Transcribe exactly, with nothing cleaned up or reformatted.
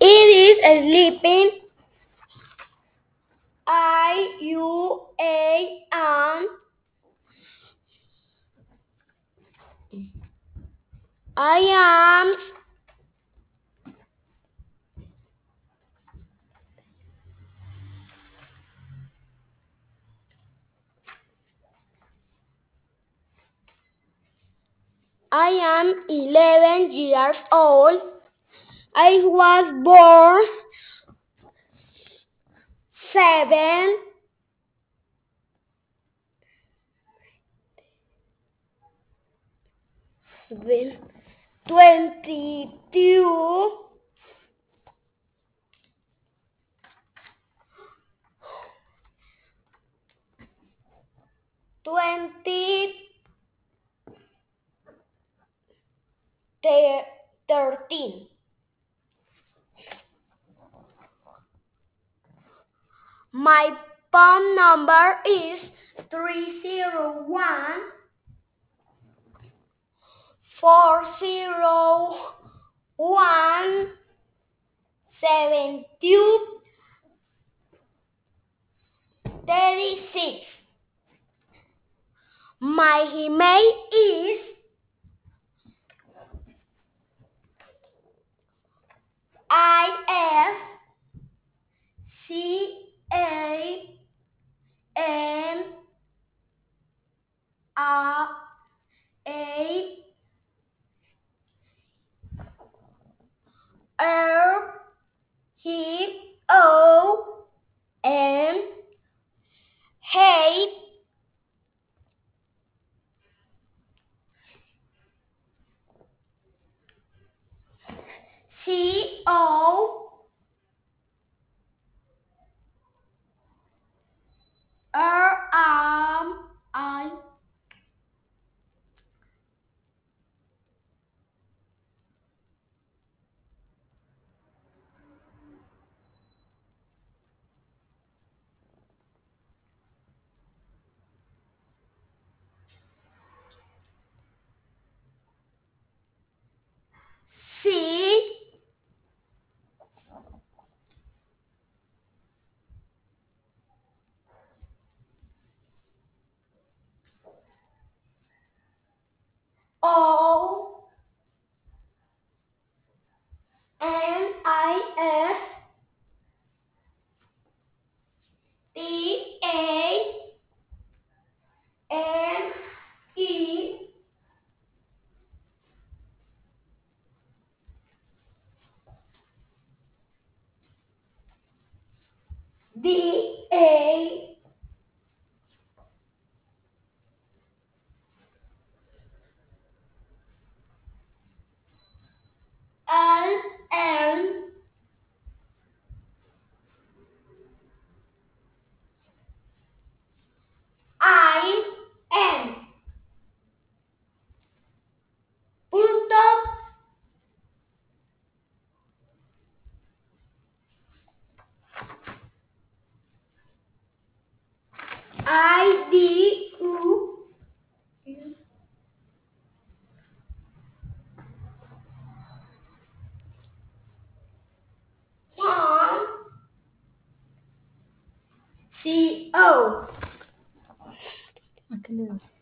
It is sleeping. I U A N. I am. I am eleven years old. I was born seven seven twenty two twenty thirteen. My phone number is three zero one four zero one seven two thirty six. My email is I S C A N A R E O N hate C O R M I C O N I S T A N E D A L L I N. Punto I D U Juan C O.